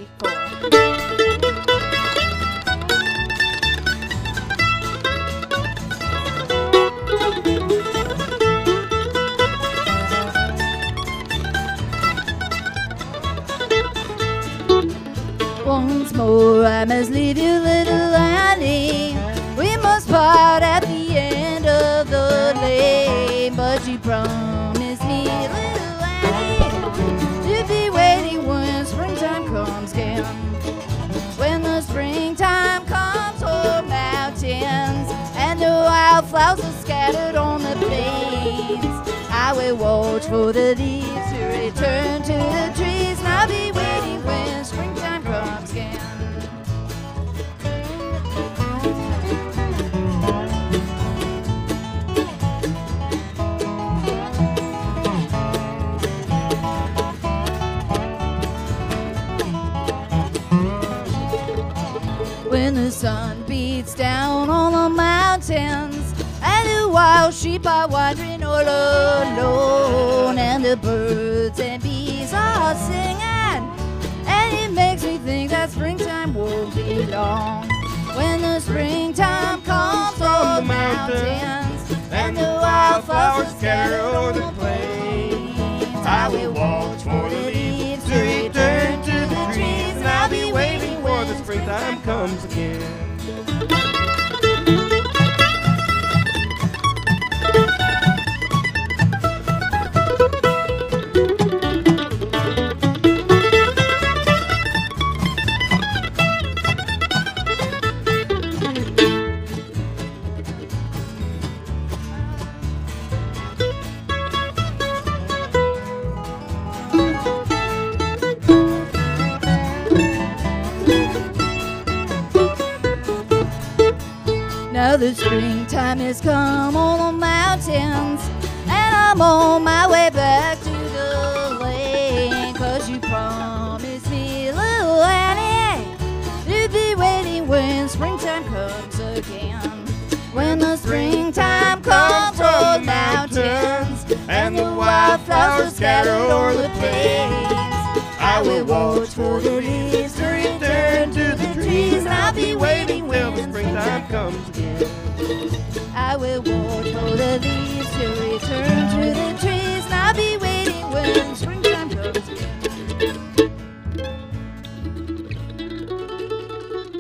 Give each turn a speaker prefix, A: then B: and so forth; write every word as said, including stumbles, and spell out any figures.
A: three, four. Once more I must leave you, little Annie. We must part at the end of the lane. But you promised me, little Annie, you'd be waiting when springtime comes again. When the springtime comes o'er mountains and the wildflowers are scattered on the plains, I will watch for the leaves to return to the trees, and I'll be waiting when springtime comes again. When the sun beats down on the mountains and the wild sheep are wandering all alone, and the birds and bees are singing, and it makes me think that springtime won't be long. When the springtime comes on the mountains and the wildflowers scatter over the plains, I will watch for the leaves to return to the trees, and I'll be waiting for the springtime comes again. Now the springtime has come on the mountains, and I'm on my way back to the lane. 'Cause you promised me, little Annie, you'd be waiting when springtime comes again. When the springtime comes on the mountains and the wildflowers scatter over the plains, I will watch for the leaves to return to the trees, and I'll be waiting when the springtime comes again. I will watch for the leaves to return to the trees, and I'll be waiting when springtime